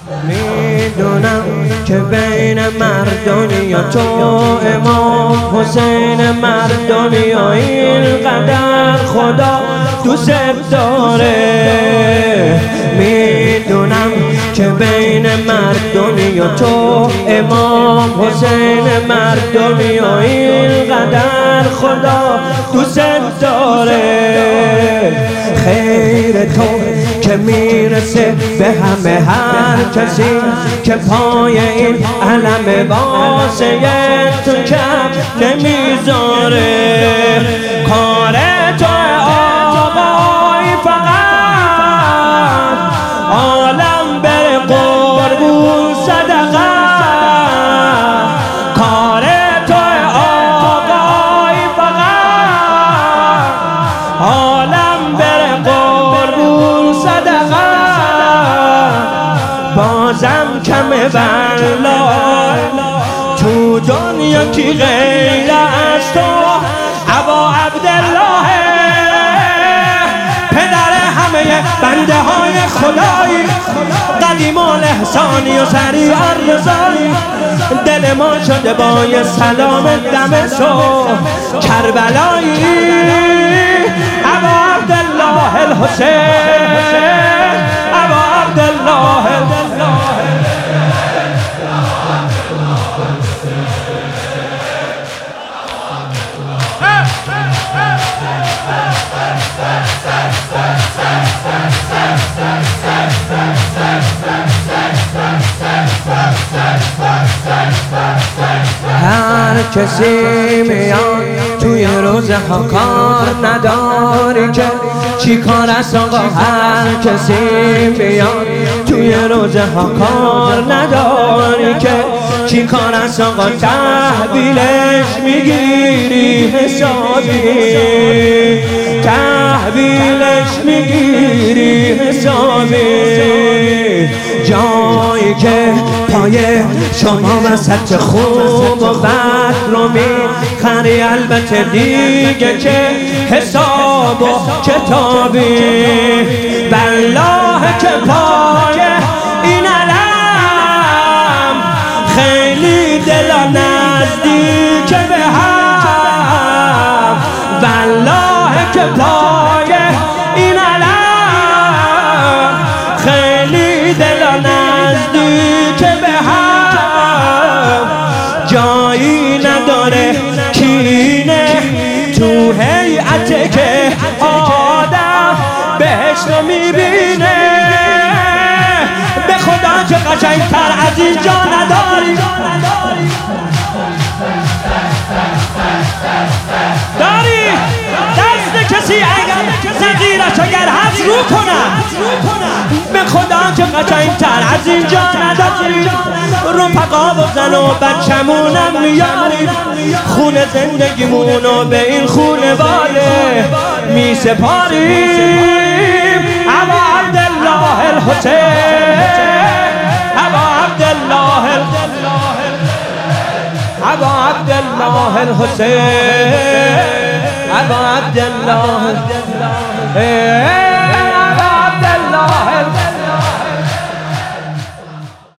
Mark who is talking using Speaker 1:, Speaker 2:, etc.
Speaker 1: میدونم که بین مردمی و تو امام حسین مردمی و اینقدر خدا دوست داره. میدونم که بین مردمی و تو امام حسین مردمی و اینقدر خدا دوست داره. خیر تو که میرسه به همه هر کسی که پای این علم واسه تو کم نمیذاره. کار تو آقای فقط عالم بره قربون صدقه. کار تو آقای فقط عالم بره قربون صدقه. بازم کمه والله تو دنیا کی غیر از تو. ابا عبدالله پدر همه بنده های خدایی، قدیم الاحسانی و سریع الرضایی. دل ما شده با یه سلام دم صبح کربلایی. ابا عبدالله الحسین، ابا عبدالله هر کسی میاد توی روزها کار نداری که چی کار است آقا. هر کسی میاد توی روزها کار نداری که چی کار است آقا. تحویلش میگیری حسابی، تحویلش میگیری حسابی. جایی که پای شما وسط خوب و بد رو میخری، البته دیگه که حساب و کتابی. بالله که پای این علم خیلی دلا نزدیک به هم. بالله که پای این علم خیلی دلا نزدیک به هم. جایی نداره کینه تو هیئت که آدم بهشت رو میبینه. به خدا که قشنگتر از اینجا نداری. داری دست کسی اگر نظیرش اگر حض رو کنم. به خدا که قشنگتر از اینجا نداری. رفقا و زن و بچمونم میاریم، خون زندگیمونو به این خونواده می سپاریم. ابا عبدالله الحسین، ابا عبدالله، ابا عبدالله الحسین، ابا عبدالله.